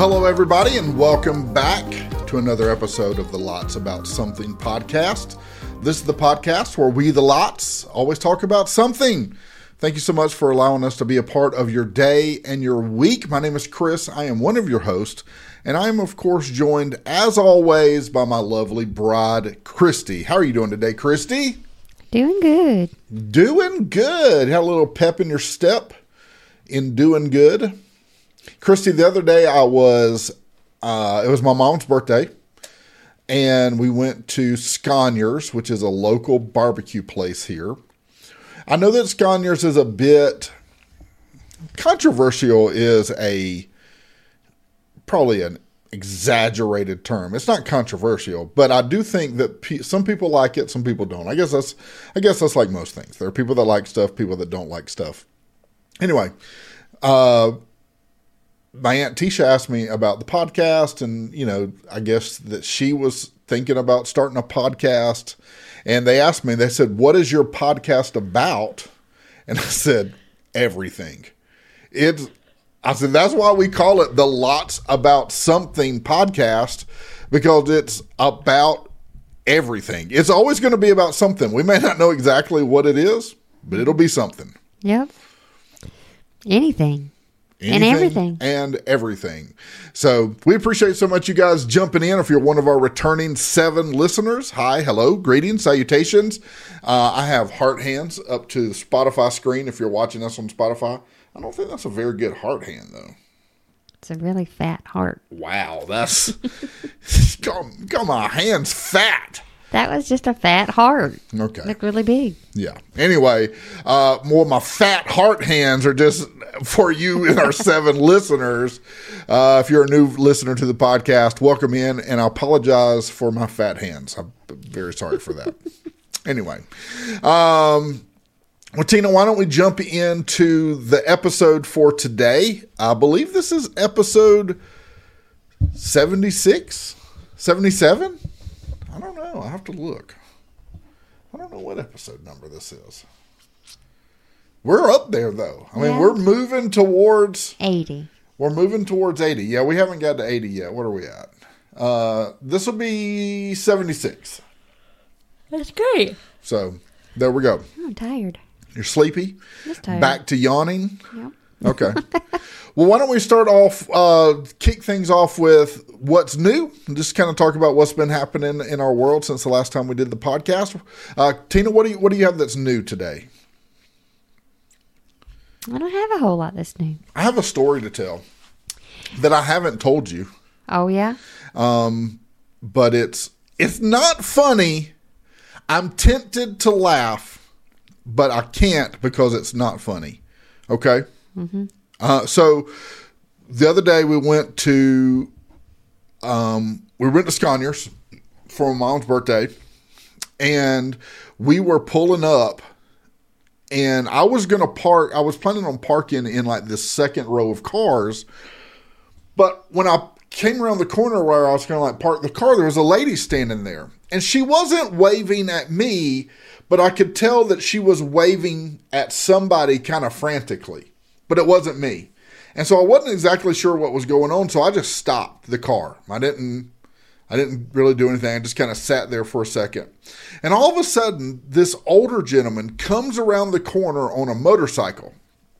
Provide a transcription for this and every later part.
Hello, everybody, and welcome back to another episode of the Lots About Something podcast. This is the podcast where we, the Lots, always talk about something. Thank you so much for allowing us to be a part of your day and your week. My name is Chris. I am one of your hosts, and I am, of course, joined, as always, by my lovely bride, Christy. How are you doing today, Christy? Doing good. Doing good. Had a little pep in your step in doing good. Christy, the other day it was my mom's birthday, and we went to Sconyers, which is a local barbecue place here. I know that Sconyers is a bit controversial, is probably an exaggerated term. It's not controversial, but I do think that some people like it, some people don't. I guess that's like most things. There are people that like stuff, people that don't like stuff. Anyway, my Aunt Tisha asked me about the podcast, and, I guess that she was thinking about starting a podcast, and they asked me, they said, "What is your podcast about?" And I said, "Everything." I said, that's why we call it the Lots About Something podcast, because it's about everything. It's always going to be about something. We may not know exactly what it is, but it'll be something. Yep. Anything and everything. And everything. So we appreciate so much you guys jumping in. If you're one of our returning 7 listeners, hi, hello, greetings, salutations. I have heart hands up to the Spotify screen if you're watching us on Spotify. I don't think that's a very good heart hand, though. It's a really fat heart. Wow, that's... got my hands fat. That was just a fat heart. Okay. Looked really big. Yeah. Anyway, more of my fat heart hands are just for you and our 7 listeners. If you're a new listener to the podcast, welcome in, and I apologize for my fat hands. I'm very sorry for that. Anyway, well, Tina, why don't we jump into the episode for today? I believe this is episode 76, 77. I don't know. I have to look. I don't know what episode number this is. We're up there, though. I mean, we're moving towards 80. We're moving towards 80. Yeah, we haven't got to 80 yet. What are we at? This will be 76. That's great. So, there we go. I'm tired. You're sleepy? Just tired. Back to yawning? Yep. Okay. Well, why don't we start off, kick things off with what's new, and just kind of talk about what's been happening in our world since the last time we did the podcast. Tina, what do you have that's new today? I don't have a whole lot that's new. I have a story to tell that I haven't told you. Oh, yeah? But it's not funny. I'm tempted to laugh, but I can't because it's not funny. Okay? Mm-hmm. So the other day we went to Sconyers for my mom's birthday, and we were pulling up, and I was going to park. I was planning on parking in like this second row of cars, but when I came around the corner where I was going to like park the car, there was a lady standing there, and she wasn't waving at me, but I could tell that she was waving at somebody kind of frantically. But it wasn't me. And so I wasn't exactly sure what was going on, so I just stopped the car. I didn't really do anything. I just kind of sat there for a second. And all of a sudden, this older gentleman comes around the corner on a motorcycle.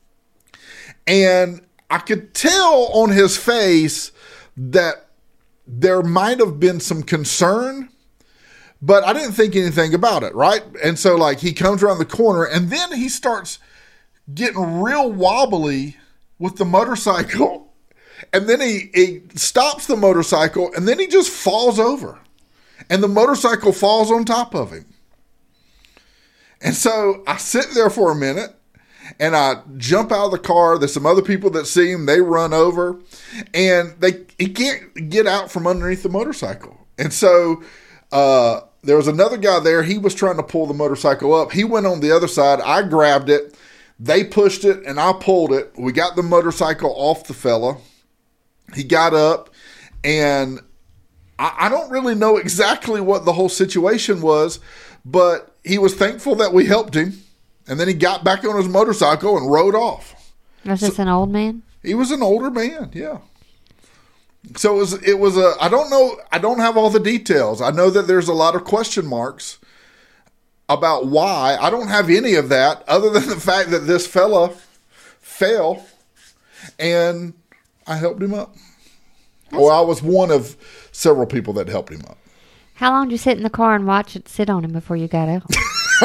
And I could tell on his face that there might have been some concern, but I didn't think anything about it, right? And so like he comes around the corner, and then he starts getting real wobbly with the motorcycle, and then he stops the motorcycle, and then he just falls over, and the motorcycle falls on top of him. And so I sit there for a minute, and I jump out of the car. There's some other people that see him. They run over, and he can't get out from underneath the motorcycle. And so there was another guy there. He was trying to pull the motorcycle up. He went on the other side. I grabbed it. They pushed it, and I pulled it. We got the motorcycle off the fella. He got up, and I don't really know exactly what the whole situation was, but he was thankful that we helped him. And then he got back on his motorcycle and rode off. Was this an old man? He was an older man, yeah. So it was a, I don't know, I don't have all the details. I know that there's a lot of question marks about why. I don't have any of that other than the fact that this fella fell and I helped him up. I was one of several people that helped him up. How long did you sit in the car and watch it sit on him before you got out?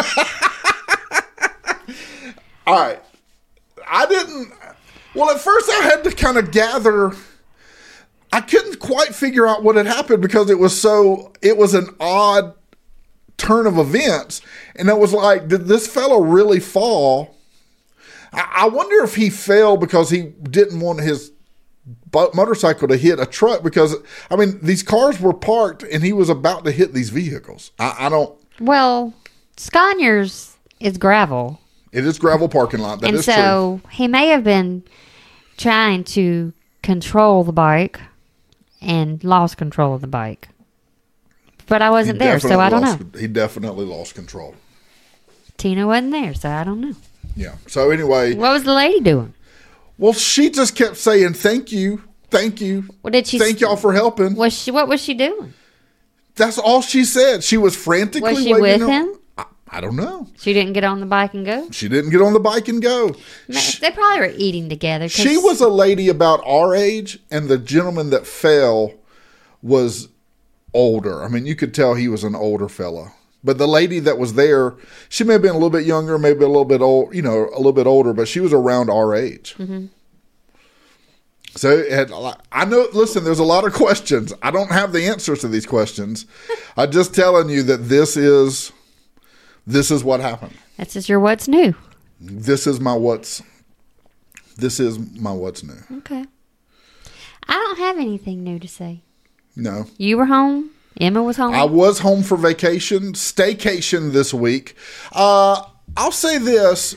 All right. Well, at first I had to kind of gather. I couldn't quite figure out what had happened because it was an odd turn of events. And it was like, did this fellow really fall? I wonder if he fell because he didn't want his motorcycle to hit a truck, because, I mean, these cars were parked and he was about to hit these vehicles. I don't. Well, Scaniers is gravel. It is gravel parking lot. That is true. And so he may have been trying to control the bike and lost control of the bike. But I wasn't there, so I don't know. He definitely lost control. Tina wasn't there, so I don't know. Yeah. So anyway. What was the lady doing? Well, she just kept saying, thank you. Thank you. What did she? Thank y'all for helping. What was she doing? That's all she said. She was frantically Was she with him? I don't know. She didn't get on the bike and go? She didn't get on the bike and go. They probably were eating together. She was a lady about our age, and the gentleman that fell was older. I mean, you could tell he was an older fella. But the lady that was there, she may have been a little bit younger, maybe a little bit old, a little bit older, but she was around our age. Mm-hmm. So I know, listen, there's a lot of questions. I don't have the answers to these questions. I'm just telling you that this is what happened. This is your what's new. This is my what's new. Okay. I don't have anything new to say. No. You were home. Emma was home. I was home for vacation, staycation this week. I'll say this.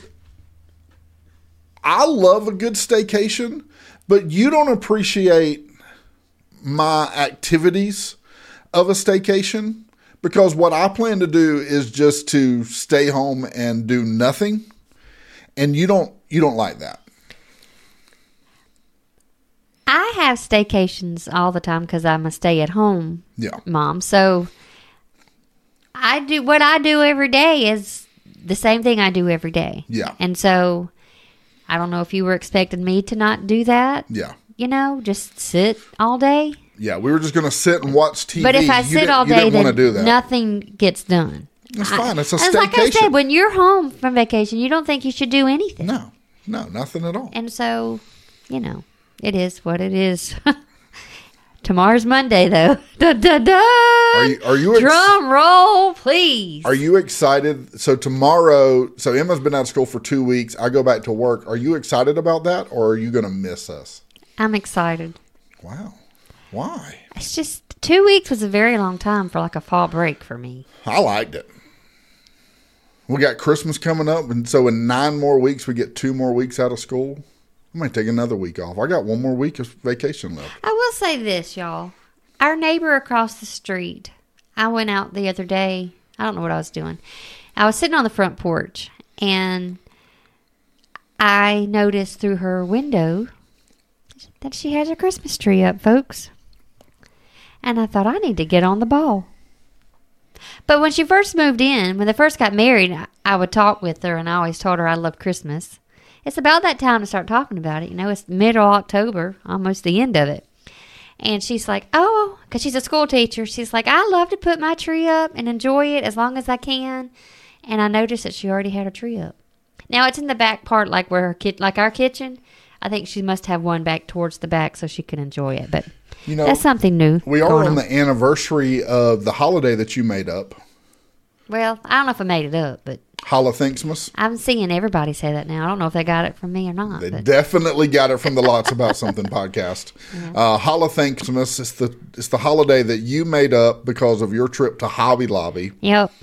I love a good staycation, but you don't appreciate my activities of a staycation, because what I plan to do is just to stay home and do nothing. And you don't like that. I have staycations all the time because I'm a stay-at-home mom. So what I do every day is the same thing I do every day. Yeah. And so I don't know if you were expecting me to not do that. Yeah. Just sit all day. Yeah, we were just going to sit and watch TV. But if I sit all day, then nothing gets done. It's fine. It's a staycation. Like I said, when you're home from vacation, you don't think you should do anything. No, nothing at all. And so, it is what it is. Tomorrow's Monday, though. Da, da, da. Are you Drum roll, please. Are you excited? So tomorrow, Emma's been out of school for 2 weeks. I go back to work. Are you excited about that, or are you going to miss us? I'm excited. Wow. Why? It's just 2 weeks was a very long time for like a fall break for me. I liked it. We got Christmas coming up, and so in 9 more weeks, we get 2 more weeks out of school. I might take another week off. I got 1 more week of vacation left. I will say this, y'all. Our neighbor across the street, I went out the other day. I don't know what I was doing. I was sitting on the front porch, and I noticed through her window that she has a Christmas tree up, folks. And I thought, I need to get on the ball. But when she first moved in, when they first got married, I would talk with her, and I always told her I love Christmas. It's about that time to start talking about it. It's middle October, almost the end of it. And she's like, oh, because she's a school teacher. She's like, I love to put my tree up and enjoy it as long as I can. And I noticed that she already had her tree up. Now, it's in the back part, like where like our kitchen. I think she must have one back towards the back so she can enjoy it. But that's something new. We are on the anniversary of the holiday that you made up. Well, I don't know if I made it up, but Hallowthinksmas. I'm seeing everybody say that now. I don't know if they got it from me or not. They definitely got it from the Lots About Something podcast. Yeah. Hallowthinksmas is the holiday that you made up because of your trip to Hobby Lobby. Yep.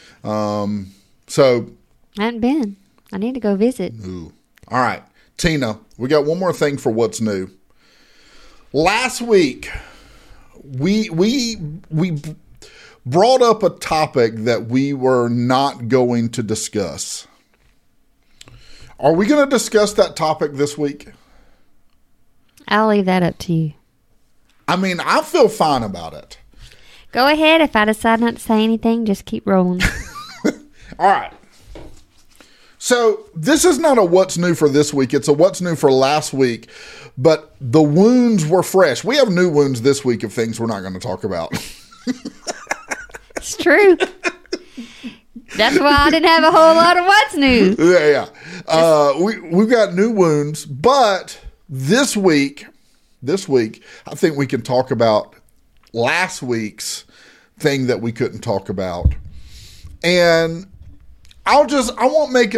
So I haven't been. I need to go visit. Ooh. All right, Tina, we got one more thing for what's new. Last week, we brought up a topic that we were not going to discuss. Are we going to discuss that topic this week? I'll leave that up to you. I mean, I feel fine about it. Go ahead. If I decide not to say anything, just keep rolling. All right. So this is not a what's new for this week. It's a what's new for last week. But the wounds were fresh. We have new wounds this week of things we're not going to talk about. It's true. That's why I didn't have a whole lot of what's new. Yeah. We've got new wounds. But this week, I think we can talk about last week's thing that we couldn't talk about. And I won't make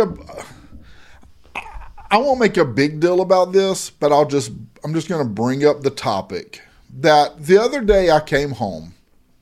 a big deal about this, but I'm just going to bring up the topic that the other day I came home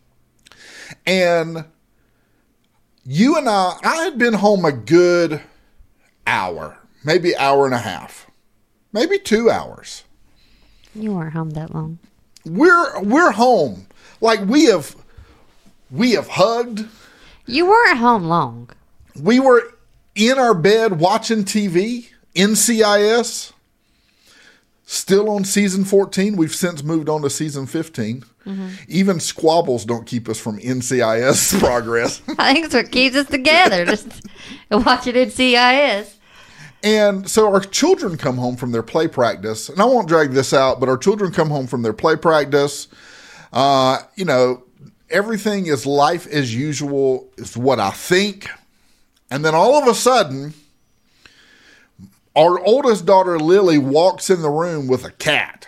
and you and I had been home a good hour, maybe hour and a half, maybe 2 hours. You weren't home that long. We're home. Like we have hugged. You weren't home long. We were in our bed watching TV, NCIS, still on season 14. We've since moved on to season 15. Mm-hmm. Even squabbles don't keep us from NCIS progress. I think it's what keeps us together, just watching NCIS. And so our children come home from their play practice, and I won't drag this out, but our children come home from their play practice. Everything is life as usual is what I think. And then all of a sudden, our oldest daughter, Lily, walks in the room with a cat.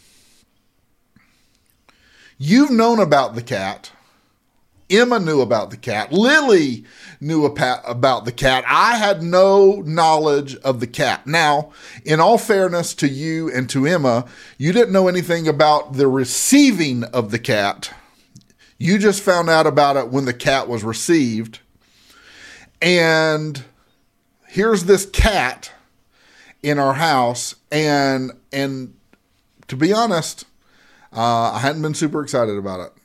You've known about the cat. Emma knew about the cat. Lily knew about the cat. I had no knowledge of the cat. Now, in all fairness to you and to Emma, you didn't know anything about the receiving of the cat. You just found out about it when the cat was received. And here's this cat in our house. And to be honest, I hadn't been super excited about it.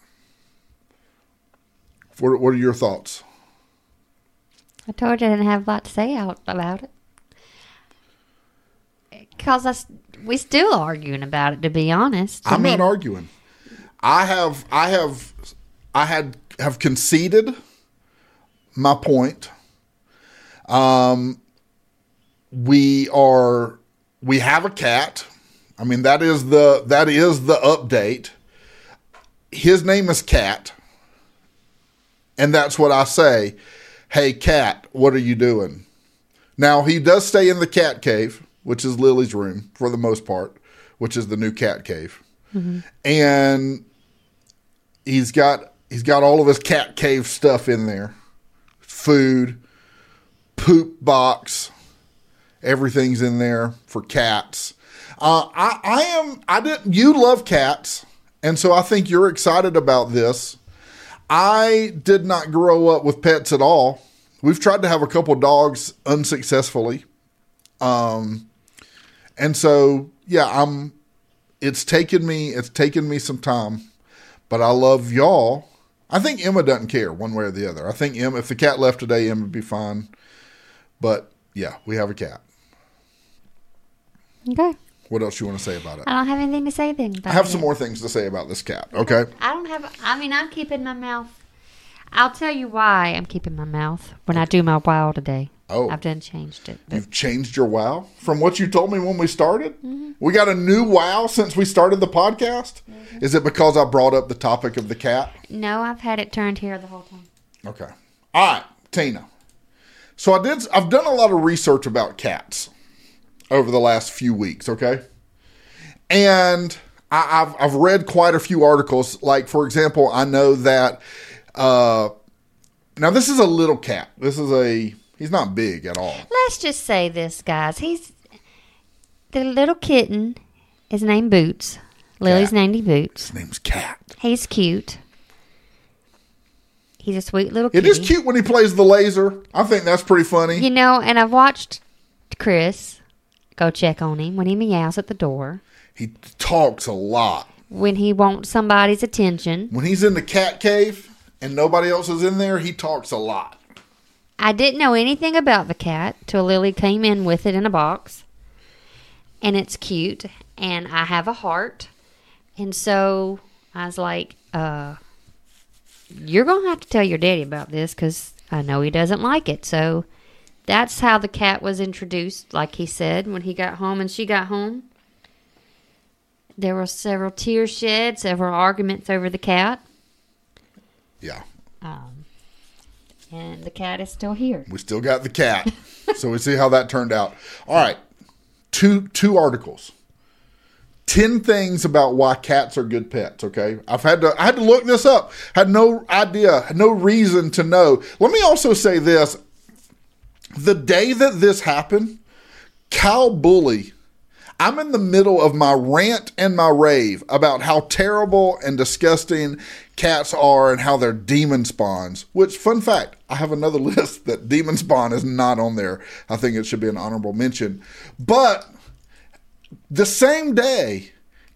What are your thoughts? I told you I didn't have a lot to say about it. Because we still arguing about it, to be honest. I'm not arguing. I have conceded my point. We have a cat. I mean, that is the update. His name is Cat. And that's what I say. Hey, Cat, what are you doing? Now, he does stay in the cat cave, which is Lily's room for the most part, which is the new cat cave. Mm-hmm. And he's got all of his cat cave stuff in there. Food, poop box, everything's in there for cats. You love cats, and so I think you're excited about this. I did not grow up with pets at all. We've tried to have a couple dogs unsuccessfully. And so, yeah, it's taken me some time, but I love y'all. I think Emma doesn't care one way or the other. I think Emma, if the cat left today, Emma would be fine. But yeah, we have a cat. Okay. What else you want to say about it? I don't have anything to say then. I have some more things to say about this cat. Okay. I'm keeping my mouth. I'll tell you why I'm keeping my mouth when I do my wow today. Oh. I've done changed it. You've changed your wow from what you told me when we started? Mm-hmm. We got a new wow since we started the podcast? Mm-hmm. Is it because I brought up the topic of the cat? No, I've had it turned here the whole time. Okay. All right, Tina. So I've done a lot of research about cats over the last few weeks, okay? And I've read quite a few articles. Like, for example, I know that now this is a little cat. He's not big at all. Let's just say this, guys. The little kitten is named Boots. Lily's named him Boots. His name's Cat. He's cute. He's a sweet little kitty. It is cute when he plays the laser. I think that's pretty funny. You know, and I've watched Chris go check on him when he meows at the door. He talks a lot. When he wants somebody's attention. When he's in the cat cave and nobody else is in there, he talks a lot. I didn't know anything about the cat till Lily came in with it in a box. And it's cute. And I have a heart. And so I was like, you're going to have to tell your daddy about this because I know he doesn't like it. So that's how the cat was introduced, like he said, when he got home and she got home. There were several tears shed, several arguments over the cat. Yeah. And the cat is still here. We still got the cat. So we see how that turned out. All right. Two articles. 10 things about why cats are good pets, okay? I had to look this up. Had no idea, had no reason to know. Let me also say this. The day that this happened, Kyle Bully, I'm in the middle of my rant and my rave about how terrible and disgusting cats are and how they're demon spawns. Which, fun fact, I have another list that demon spawn is not on there. I think it should be an honorable mention. But the same day,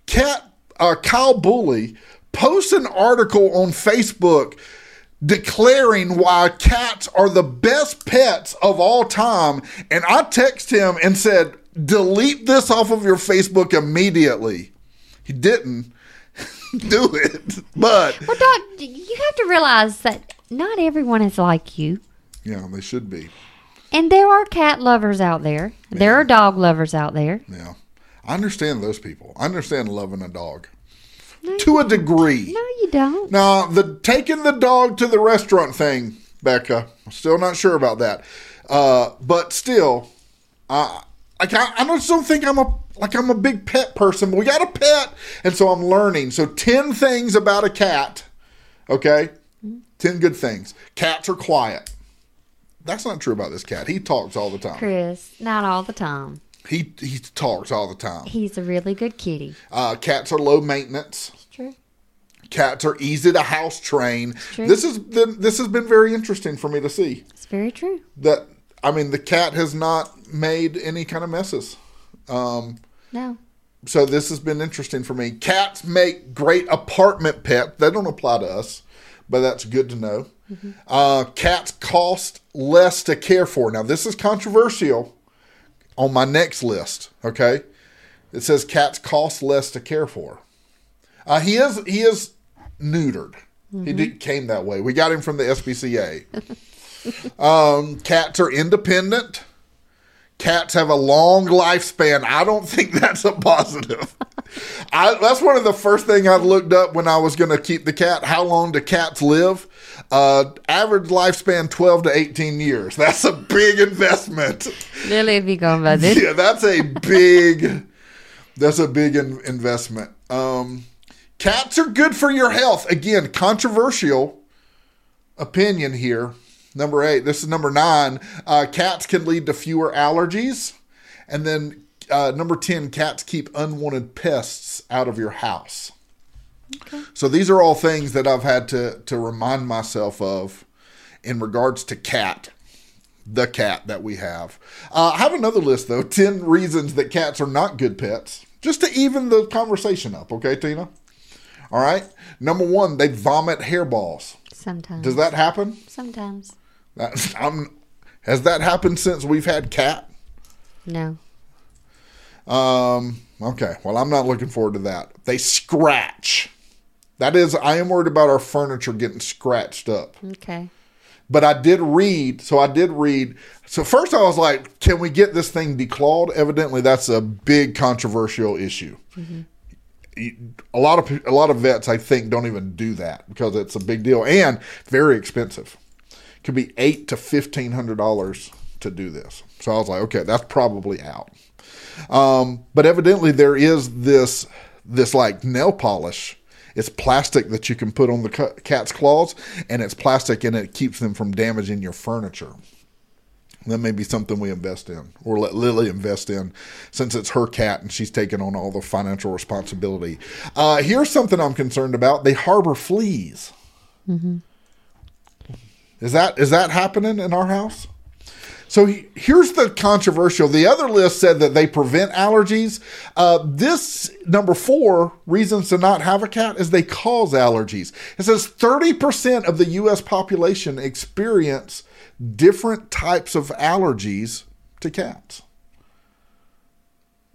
Kyle Bully posts an article on Facebook declaring why cats are the best pets of all time. And I text him and said, delete this off of your Facebook immediately. He didn't do it. But well, Doc, you have to realize that not everyone is like you. Yeah, they should be. And there are cat lovers out there. Yeah. There are dog lovers out there. Yeah. I understand those people. I understand loving a dog. To a degree. No, you don't. Now, the taking the dog to the restaurant thing, Becca, I'm still not sure about that. But still, I just don't think I'm a big pet person. But we got a pet, and so I'm learning. So 10 things about a cat, okay? 10 good things. Cats are quiet. That's not true about this cat. He talks all the time. Chris, not all the time. He talks all the time. He's a really good kitty. Cats are low maintenance. It's true. Cats are easy to house train. It's true. This has been very interesting for me to see. It's very true. The cat has not made any kind of messes. No. So this has been interesting for me. Cats make great apartment pet. They don't apply to us, but that's good to know. Mm-hmm. Cats cost less to care for. Now, this is controversial on my next list, okay? It says cats cost less to care for. He is neutered. Mm-hmm. He came that way. We got him from the SPCA. Cats are independent. Cats have a long lifespan. I don't think that's a positive. That's one of the first things I looked up when I was going to keep the cat. How long do cats live? Average lifespan 12 to 18 years. That's a big investment. Lily, if you go about this. Yeah, that's a big investment. Cats are good for your health. Again, controversial opinion here. Number 8. This is number 9. Cats can lead to fewer allergies. And then number 10, cats keep unwanted pests out of your house. Okay. So these are all things that I've had to remind myself of in regards to the cat that we have. I have another list, though. 10 reasons that cats are not good pets. Just to even the conversation up. Okay, Tina? All right. Number 1, they vomit hairballs. Sometimes. Does that happen? Sometimes. Has that happened since we've had cat? No. Okay. Well, I'm not looking forward to that. They scratch. That is, I am worried about our furniture getting scratched up. Okay. But I did read. So first I was like, can we get this thing declawed? Evidently, that's a big controversial issue. Mm-hmm. A lot of vets, I think, don't even do that because it's a big deal and very expensive. It could be $800 to $1,500 to do this. So I was like, okay, that's probably out. But evidently there is this like nail polish. It's plastic that you can put on the cat's claws, and it's plastic and it keeps them from damaging your furniture. That may be something we invest in, or let Lily invest in, since it's her cat and she's taking on all the financial responsibility. Here's something I'm concerned about. They harbor fleas. Mm-hmm. Is that happening in our house? So here's the controversial. The other list said that they prevent allergies. This number 4 reasons to not have a cat is they cause allergies. It says 30% of the U.S. population experience different types of allergies to cats.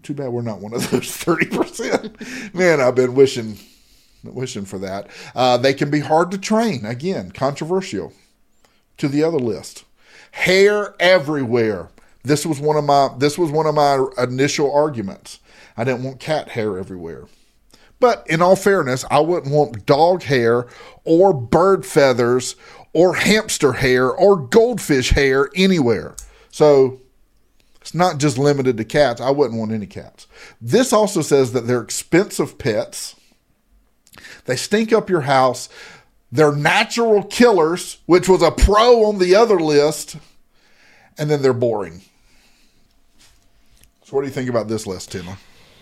Too bad we're not one of those 30%. Man, I've been wishing for that. They can be hard to train. Again, controversial. To the other list. Hair everywhere. This was one of my initial arguments. I didn't want cat hair everywhere. But in all fairness, I wouldn't want dog hair or bird feathers or hamster hair or goldfish hair anywhere. So it's not just limited to cats. I wouldn't want any cats. This also says that they're expensive pets. They stink up your house. They're natural killers, which was a pro on the other list. And then they're boring. So what do you think about this list, Tina?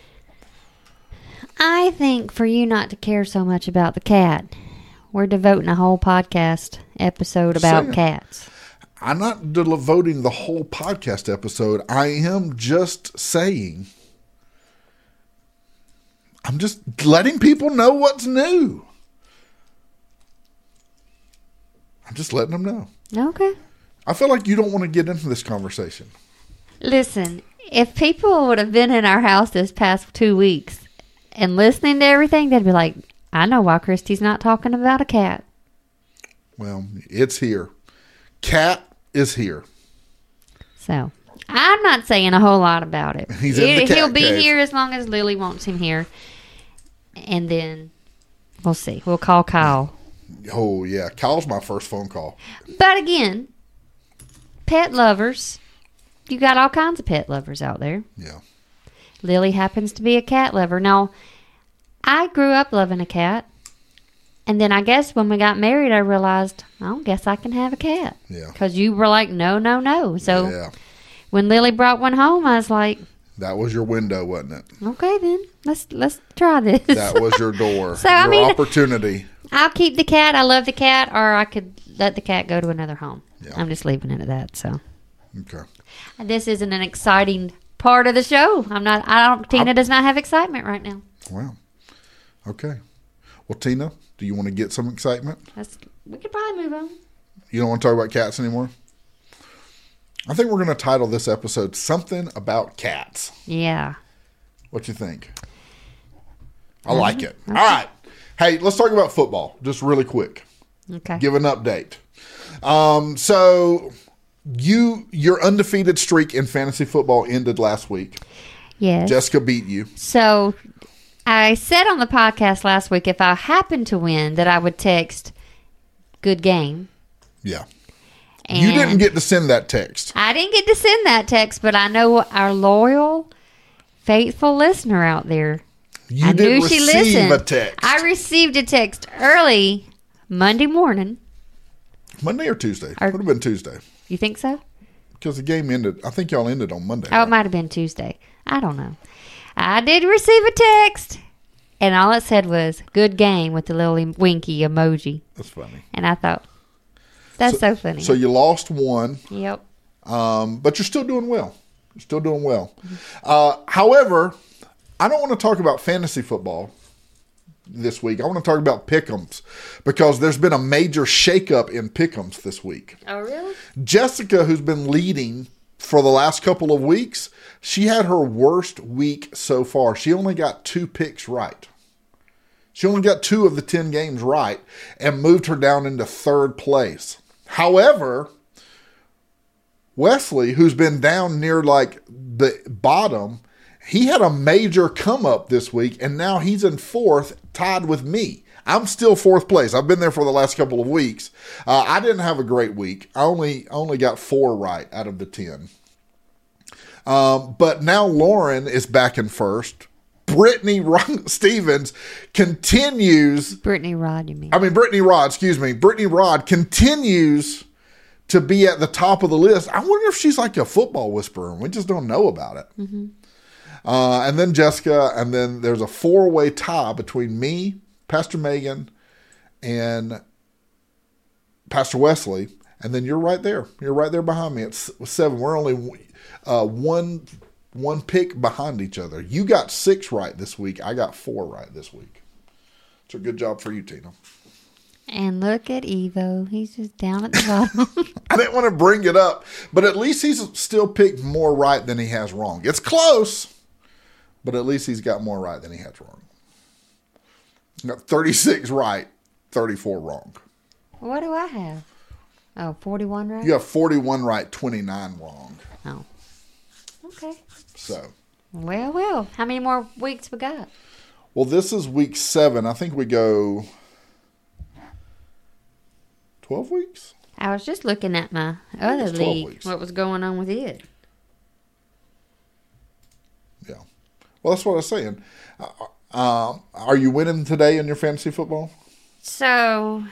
I think for you not to care so much about the cat, we're devoting a whole podcast episode about cats. I'm not devoting the whole podcast episode. I am just saying, I'm just letting people know what's new. I'm just letting them know. Okay. I feel like you don't want to get into this conversation. Listen, if people would have been in our house this past 2 weeks and listening to everything, they'd be like, I know why Christy's not talking about a cat. Well, it's here. Cat is here. So, I'm not saying a whole lot about it. He'll be here as long as Lily wants him here. And then we'll see. We'll call Kyle. Oh, yeah. Kyle's my first phone call. But again, pet lovers. You got all kinds of pet lovers out there. Yeah. Lily happens to be a cat lover. Now, I grew up loving a cat. And then I guess when we got married, I realized, I guess I can have a cat. Yeah. Because you were like, no, no, no. So yeah. When Lily brought one home, I was like, that was your window, wasn't it? Okay, then. Let's try this. That was your door. So, your opportunity. I'll keep the cat. I love the cat. Or I could let the cat go to another home. Yeah. I'm just leaving it at that. So. Okay. This isn't an exciting part of the show. Tina does not have excitement right now. Wow. Okay. Well, Tina, do you want to get some excitement? We could probably move on. You don't want to talk about cats anymore? I think we're going to title this episode Something About Cats. Yeah. What you think? I like it. Okay. All right. Hey, let's talk about football just really quick. Okay. Give an update. So your undefeated streak in fantasy football ended last week. Yes. Jessica beat you. So I said on the podcast last week if I happened to win that I would text good game. Yeah. And you didn't get to send that text. I didn't get to send that text, but I know our loyal, faithful listener out there. You did receive a text. I received a text early Monday morning. Monday or Tuesday? Would have been Tuesday. You think so? Because the game ended. I think y'all ended on Monday. Oh, right? It might have been Tuesday. I don't know. I did receive a text, and all it said was "good game" with the little winky emoji. That's funny. And I thought, that's so funny. So you lost one. Yep. But you're still doing well. You're still doing well. However, I don't want to talk about fantasy football this week. I want to talk about pick'ems because there's been a major shakeup in pick'ems this week. Oh, really? Jessica, who's been leading for the last couple of weeks, she had her worst week so far. She only got 2 picks right. She only got 2 of the 10 games right and moved her down into 3rd place. However, Wesley, who's been down near like the bottom, he had a major come up this week, and now he's in 4th, tied with me. I'm still 4th place. I've been there for the last couple of weeks. I didn't have a great week. I only got 4 right out of the 10. But now Lauren is back in 1st. Brittany Stevens continues. Brittany Rod, you mean? Brittany Rod, excuse me. Brittany Rod continues to be at the top of the list. I wonder if she's like a football whisperer and we just don't know about it. Mm-hmm. And then Jessica, and then there's a 4-way tie between me, Pastor Megan, and Pastor Wesley. And then you're right there. You're right there behind me. It's 7. We're only one pick behind each other. You got 6 right this week. I got 4 right this week. It's a good job for you, Tina. And look at Evo. He's just down at the bottom. I didn't want to bring it up, but at least he's still picked more right than he has wrong. It's close, But at least he's got more right than he has wrong. He got 36 right, 34 wrong. What do I have? Oh, 41 right? You have 41 right, 29 wrong. Oh. Okay. So. Well. How many more weeks we got? Well, this is week 7. I think we go 12 weeks? I was just looking at my other it's 12 league. weeks. What was going on with it? Yeah. Well, that's what I was saying. Are you winning today in your fantasy football? So,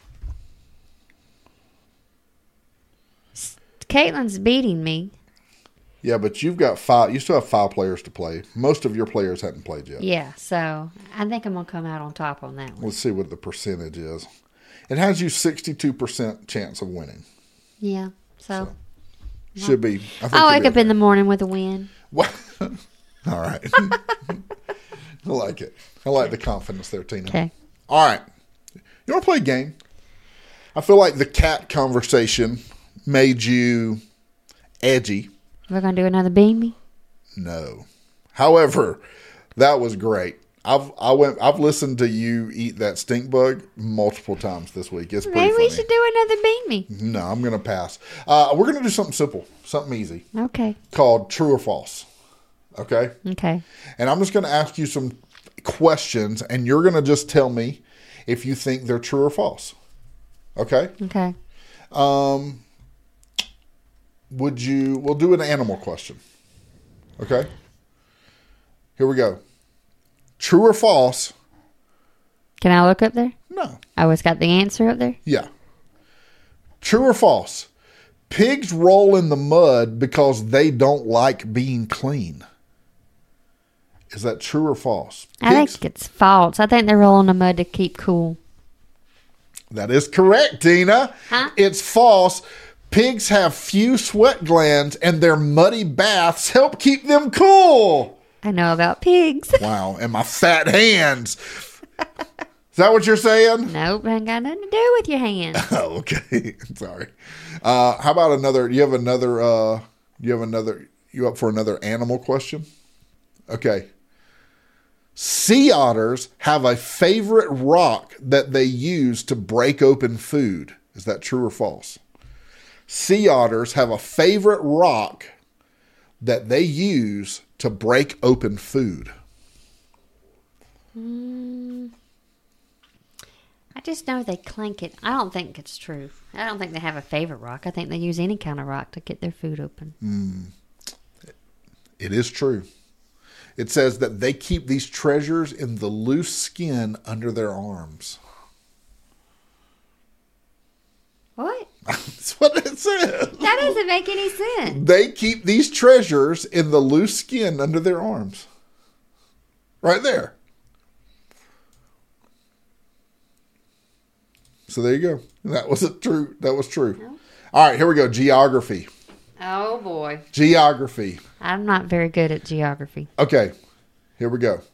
Caitlin's beating me. Yeah, but you've got 5. You still have 5 players to play. Most of your players hadn't played yet. Yeah, so I think I'm going to come out on top on that one. Let's see what the percentage is. It has you 62% chance of winning. Yeah, so. Should be. I think I'll you'll wake be up in the morning with a win. What? All right. I like it. I like the confidence there, Tina. Okay. All right. You want to play a game? I feel like the cat conversation made you edgy. We're going to do another bean me? No. However, that was great. I've listened to you eat that stink bug multiple times this week. It's pretty Maybe funny. we should do another bean me. No, I'm going to pass. We're going to do something simple, something easy, Okay. called true or false. Okay? Okay. And I'm just going to ask you some questions, and you're going to just tell me if you think they're true or false. Okay? Okay. We'll do an animal question. Okay? Here we go. True or false? Can I look up there? No. I always got the answer up there. Yeah. True or false? Pigs roll in the mud because they don't like being clean. Is that true or false? I think it's false. I think they're rolling the mud to keep cool. That is correct, Tina. Huh? It's false. Pigs have few sweat glands, and their muddy baths help keep them cool. I know about pigs. Wow, and my fat hands. Is that what you're saying? Nope, ain't got nothing to do with your hands. Oh, okay. Sorry. How about another? You up for another animal question? Okay. Sea otters have a favorite rock that they use to break open food. Is that true or false? Sea otters have a favorite rock that they use to break open food. I just know they clink it. I don't think it's true. I don't think they have a favorite rock. I think they use any kind of rock to get their food open. It is true. It says that they keep these treasures in the loose skin under their arms. What? That's what it says. That doesn't make any sense. They keep these treasures in the loose skin under their arms. Right there. So there you go. That was true. That was true. No. All right, here we go. Geography. Oh, boy. Geography. I'm not very good at geography. Okay, here we go.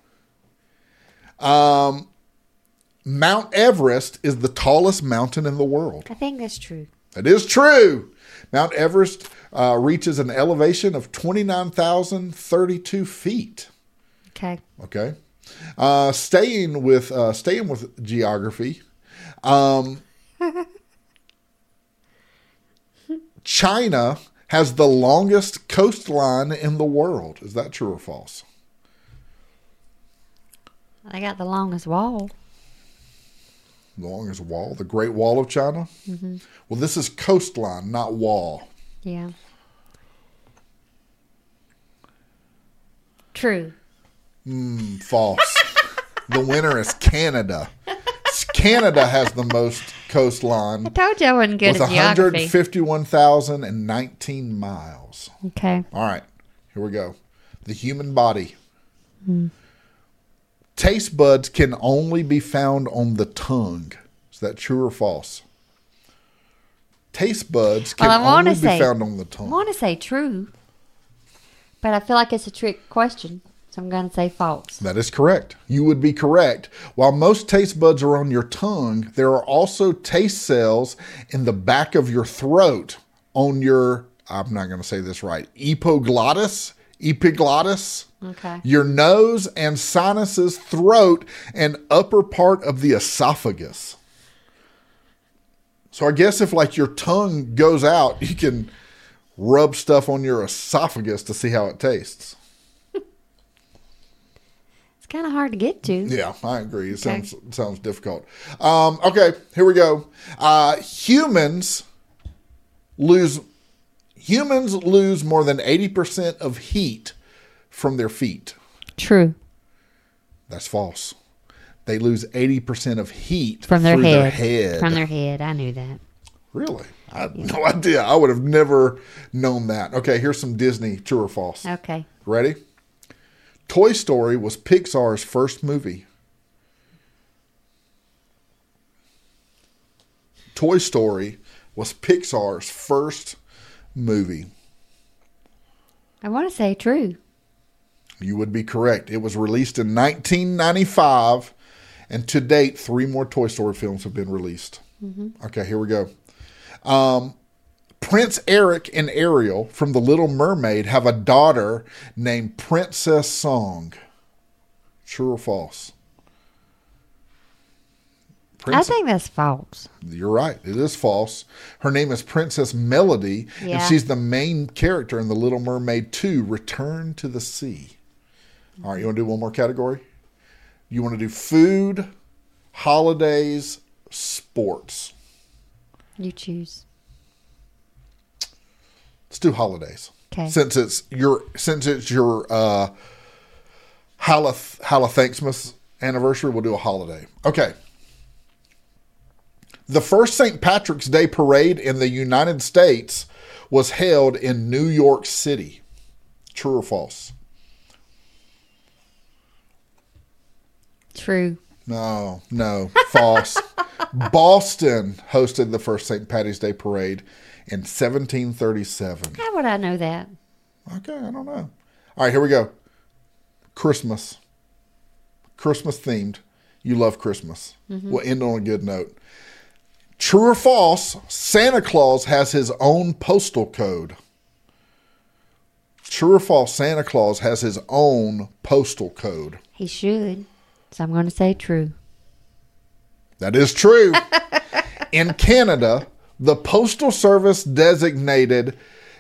Mount Everest is the tallest mountain in the world. I think that's true. It is true. Mount Everest reaches an elevation of 29,032 feet. Okay. Okay. Staying with geography. China has the longest coastline in the world. Is that true or false? They got the longest wall. The longest wall? The Great Wall of China? Mm-hmm. Well, this is coastline, not wall. Yeah. True. False. The winner is Canada. Canada has the most coastline I told you I wasn't good with at geography. 151,019 miles. Okay. All right, here we go. The human body. Taste buds can only be found on the tongue. Is that true or false? Taste buds can only be found on the I tongue. want to say true, but I feel like it's a trick question, so I'm going to say false. That is correct. You would be correct. While most taste buds are on your tongue, there are also taste cells in the back of your throat on your, I'm not going to say this right, epiglottis. epiglottis, Okay. your nose and sinuses, throat, and upper part of the esophagus. So I guess if like your tongue goes out, you can rub stuff on your esophagus to see how it tastes. It's kind of hard to get to. Yeah, I agree. It Okay. sounds difficult. Okay, here we go. Humans lose more than 80% of heat from their feet. True. That's false. They lose 80% of heat From their through head. their head. From their head. I knew that. Really? I had no idea. I would have never known that. Okay, here's some Disney, true or false. Okay. Ready? Toy Story was Pixar's first movie. Toy Story was Pixar's first movie. I want to say true. You would be correct. It was released in 1995, and to date, 3 more Toy Story films have been released. Okay, here we go. Prince Eric and Ariel from The Little Mermaid have a daughter named Princess Song. True or false? I think that's false. You're right. It is false. Her name is Princess Melody, and Yeah. she's the main character in The Little Mermaid 2, Return to the Sea. All right, you want to do one more category? You want to do food, holidays, sports. You choose. Let's do holidays. Okay. Since it's your Thanksmas anniversary, we'll do a holiday. Okay. The first St. Patrick's Day parade in the United States was held in New York City. True or false? True. No, false. Boston hosted the first St. Patty's Day parade in 1737. How would I know that? Okay, I don't know. All right, here we go. Christmas. Christmas themed. You love Christmas. We'll end on a good note. True or false, Santa Claus has his own postal code. True or false, Santa Claus has his own postal code. He should. So I'm going to say true. That is true. In Canada, the Postal Service designated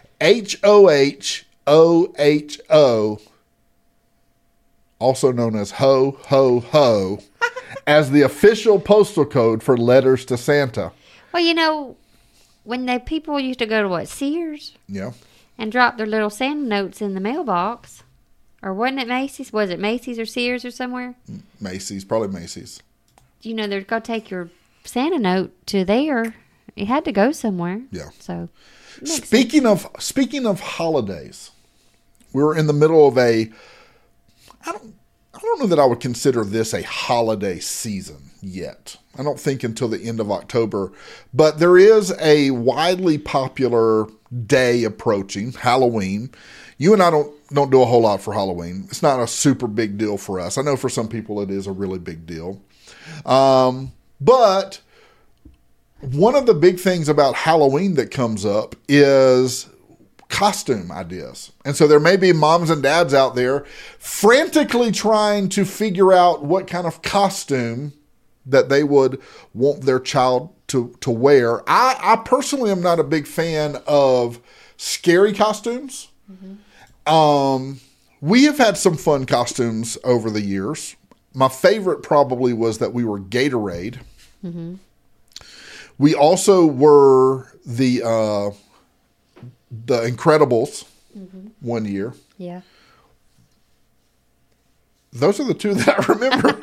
HOHOHO, also known as Ho Ho Ho, as the official postal code for letters to Santa. Well, you know, when people used to go to Sears Yeah. and drop their little Santa notes in the mailbox, or wasn't it Macy's? Was it Macy's or Sears or somewhere? Macy's, probably Macy's. You know, they're going to take your Santa note to there. It had to go somewhere. Yeah. So, it makes Speaking of holidays, we're in the middle of I don't know that I would consider this a holiday season yet. I don't think until the end of October, but there is a widely popular day approaching, Halloween. You and I don't do a whole lot for Halloween. It's not a super big deal for us. I know for some people it is a really big deal. But one of the big things about Halloween that comes up is costume ideas. And so there may be moms and dads out there frantically trying to figure out what kind of costume that they would want their child to wear. I personally am not a big fan of scary costumes. We have had some fun costumes over the years. My favorite probably was that we were Gatorade. We also were the Incredibles one year. Yeah. Those are the two that I remember.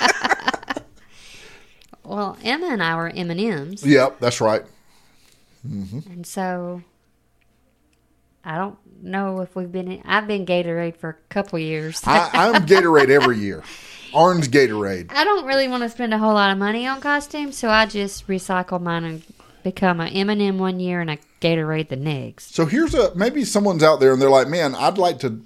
Well, Emma and I were M&M's. Yep, that's right. And so, I don't know if I've been Gatorade for a couple years. I'm Gatorade every year. Orange Gatorade. I don't really want to spend a whole lot of money on costumes, so I just recycle mine and become an M&M one year and a Gatorade the next. So maybe someone's out there and they're like, man, I'd like to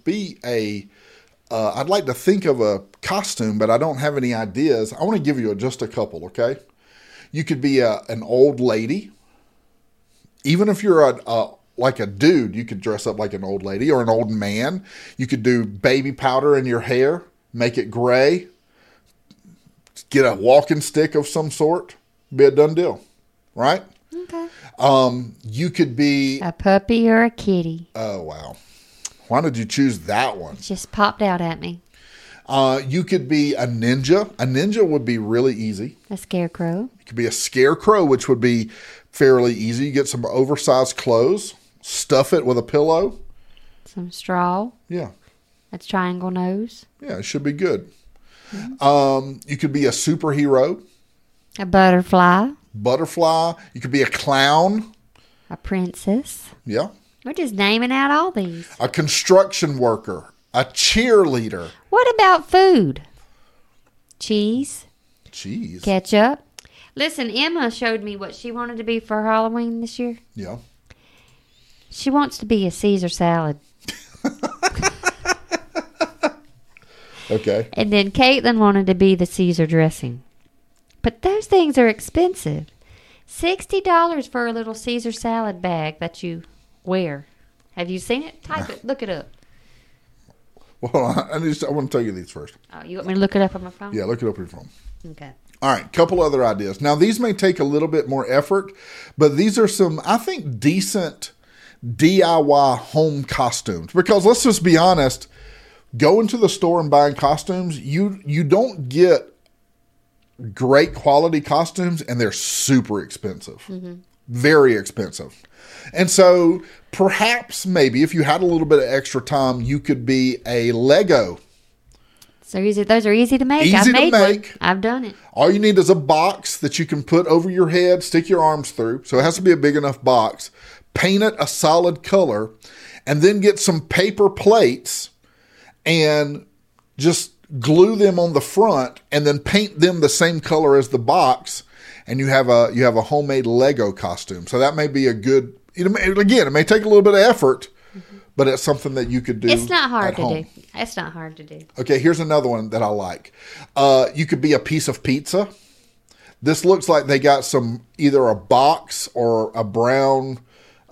think of a costume, but I don't have any ideas. I want to give you just a couple, okay? You could be an old lady. Even if you're a like a dude. You could dress up like an old lady or an old man. You could do baby powder in your hair, make it gray, get a walking stick of some sort, be a done deal, right? Okay. You could be A puppy or a kitty. oh wow, why did you choose that one? It just popped out at me. You could be a ninja. A ninja would be really easy. A scarecrow. You could be a scarecrow, which would be fairly easy. You get some oversized clothes, stuff it with a pillow. Some straw. Yeah. A triangle nose. Yeah, it should be good. You could be a superhero, A butterfly. butterfly. You could be a clown. A princess. Yeah. We're just naming out all these. A construction worker, a cheerleader. What about food? Cheese. Cheese. Ketchup. Listen, Emma showed me what she wanted to be for Halloween this year. Yeah. She wants to be a Caesar salad. Okay. And then Caitlin wanted to be the Caesar dressing. But those things are expensive. $60 for a little Caesar salad bag that you wear. Have you seen it? Type it. Look it up. Well, I want to tell you these first. Oh, you want me to look it up on my phone? Yeah, look it up on your phone. Okay. All right, couple other ideas. Now, these may take a little bit more effort, but these are some, I think, decent DIY home costumes. Because let's just be honest, going to the store and buying costumes, you don't get great quality costumes, and they're super expensive. Mm-hmm. Very expensive. And so perhaps maybe if you had a little bit of extra time, you could be a Lego. So those are easy to make. Easy I've to made make. one. I've done it. All you need is a box that you can put over your head, stick your arms through. So it has to be a big enough box. Paint it a solid color, and then get some paper plates and just glue them on the front, and then paint them the same color as the box, and you have a homemade Lego costume. So that may be a good. Again, it may take a little bit of effort, but it's something that you could do. It's not hard to home. do. It's not hard to do. Okay, here's another one that I like. You could be a piece of pizza. This looks like they got some either a box or a brown,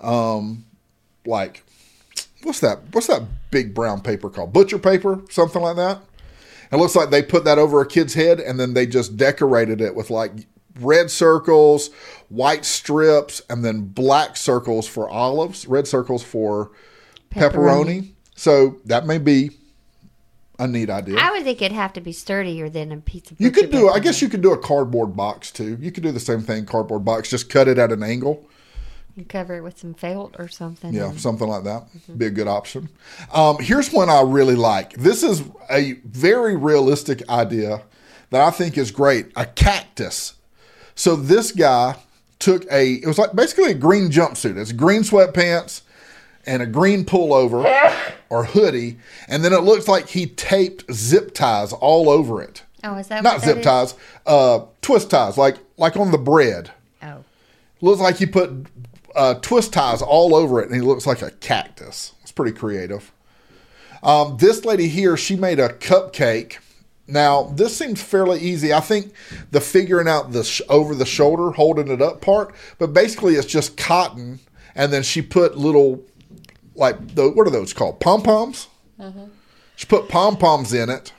like what's that big brown paper called? Butcher paper, something like that. It looks like they put that over a kid's head and then they just decorated it with like red circles, white strips, and then black circles for olives, red circles for pepperoni. So that may be a neat idea. I would think it'd have to be sturdier than a piece of You butcher could do, paper. I guess you could do a cardboard box too. You could do the same thing, cardboard box, just cut it at an angle. And cover it with some felt or something. Yeah, something like that. Be a good option. Here's one I really like. This is a very realistic idea that I think is great. A cactus. So this guy took it was like basically a green jumpsuit. It's green sweatpants and a green pullover or hoodie. And then it looks like he taped zip ties all over it. Oh, is that Not what zip that is? ties, twist ties, like on the bread. Oh. Looks like he put twist ties all over it, and he looks like a cactus. It's pretty creative. This lady here, she made a cupcake. Now, this seems fairly easy. I think the figuring out the over the shoulder, holding it up part, but basically it's just cotton, and then she put little, like, what are those called? Pom-poms? Mm-hmm. She put pom-poms in it,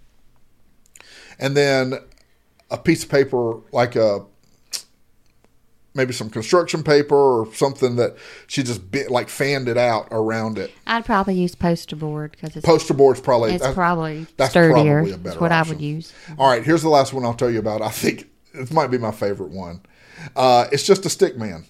and then a piece of paper, like maybe some construction paper or something that she just fanned it out around it. I'd probably use poster board because Poster board's probably it's probably that's sturdier. probably a better That's what option. I would use. All right, here's the last one I'll tell you about. I think it might be my favorite one. It's just a stick man.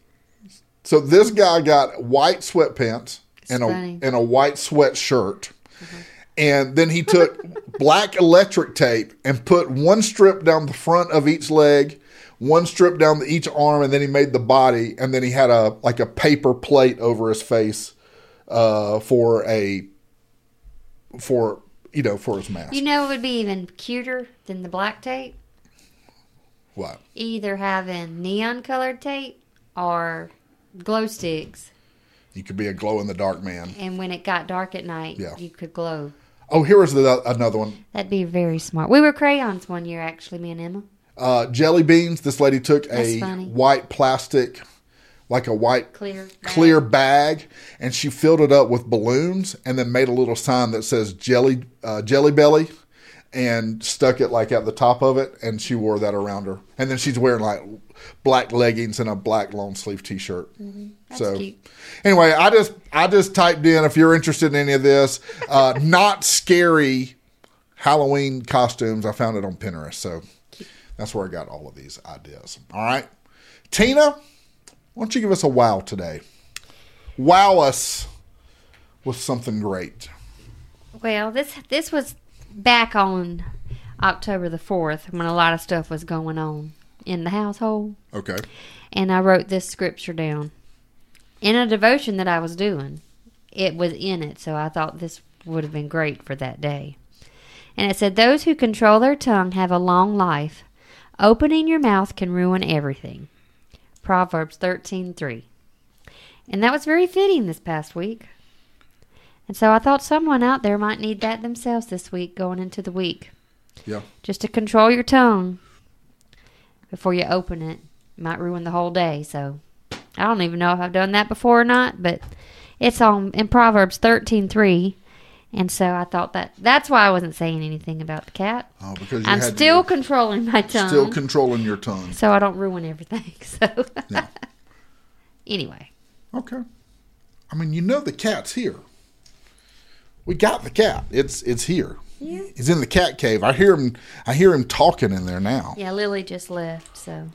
So this guy got white sweatpants and a white sweatshirt. Mm-hmm. And then he took black electric tape and put one strip down the front of each leg, one strip down each arm, and then he made the body, and then he had a paper plate over his face for his mask. You know, it would be even cuter than the black tape. What? Either having neon colored tape or glow sticks. You could be a glow in the dark man. And when it got dark at night, Yeah. you could glow. Oh, here was another one. That'd be very smart. We were crayons one year, actually, me and Emma. Jelly beans. This lady took That's a funny. white plastic like a white clear bag, and she filled it up with balloons and then made a little sign that says Jelly Belly and stuck it like at the top of it, and she wore that around her. And then she's wearing like black leggings and a black long sleeve t-shirt. That's cute. Anyway, I just typed in, if you're interested in any of this, not scary Halloween costumes. I found it on Pinterest, so that's where I got all of these ideas. All right, Tina, why don't you give us a wow today? Wow us with something great. Well, this was back on October the 4th when a lot of stuff was going on in the household. Okay. And I wrote this scripture down in a devotion that I was doing. It was in it, so I thought this would have been great for that day. And it said, those who control their tongue have a long life. Opening your mouth can ruin everything. Proverbs 13:3. And that was very fitting this past week. And so I thought someone out there might need that themselves this week going into the week. Yeah. Just to control your tongue before you open it. It might ruin the whole day. So I don't even know if I've done that before or not, but it's in Proverbs 13:3. And so I thought that's why I wasn't saying anything about the cat. Oh, because I'm still controlling my tongue. Still controlling your tongue. So I don't ruin everything. So Yeah. Anyway. Okay. I mean, the cat's here. We got the cat. It's here. Yeah. He's in the cat cave. I hear him talking in there now. Yeah, Lily just left, so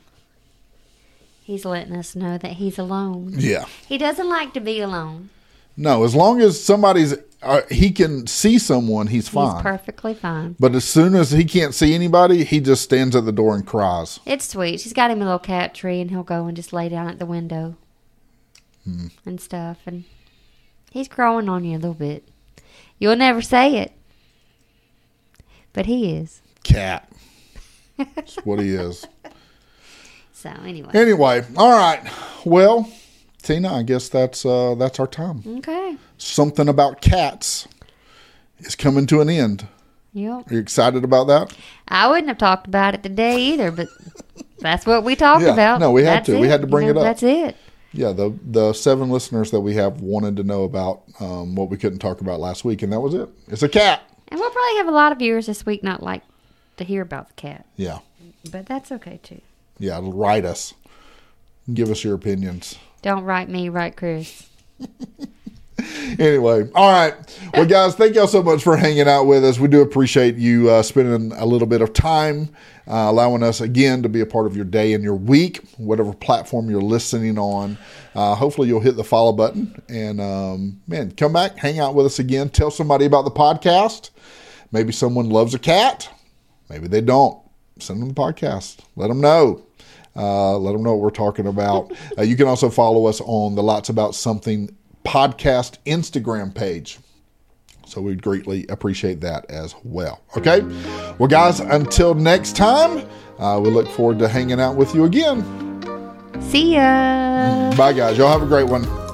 he's letting us know that he's alone. Yeah. He doesn't like to be alone. No, as long as he can see someone, he's fine. He's perfectly fine. But as soon as he can't see anybody, he just stands at the door and cries. It's sweet. She's got him a little cat tree, and he'll go and just lay down at the window and stuff. And he's growing on you a little bit. You'll never say it, but he is. Cat. That's what he is. So anyway. Anyway, all right. Well, Tina, I guess that's our time. Okay. Something about cats is coming to an end. Yep. Are you excited about that? I wouldn't have talked about it today either, but that's what we talked about. No, we had That's to. it. We had to bring it up. That's it. Yeah, the 7 listeners that we have wanted to know about what we couldn't talk about last week, and that was it. It's a cat. And we'll probably have a lot of viewers this week not like to hear about the cat. Yeah. But that's okay, too. Yeah, write us. Give us your opinions. Don't write me, write Chris. Anyway, all right. Well, guys, thank y'all so much for hanging out with us. We do appreciate you spending a little bit of time, allowing us again to be a part of your day and your week, whatever platform you're listening on. Hopefully you'll hit the follow button and, come back, hang out with us again. Tell somebody about the podcast. Maybe someone loves a cat. Maybe they don't. Send them the podcast. Let them know. Let them know what we're talking about. You can also follow us on the Lots About Something podcast Instagram page. So we'd greatly appreciate that as well. Okay? Well, guys, until next time, we look forward to hanging out with you again. See ya. Bye, guys. Y'all have a great one.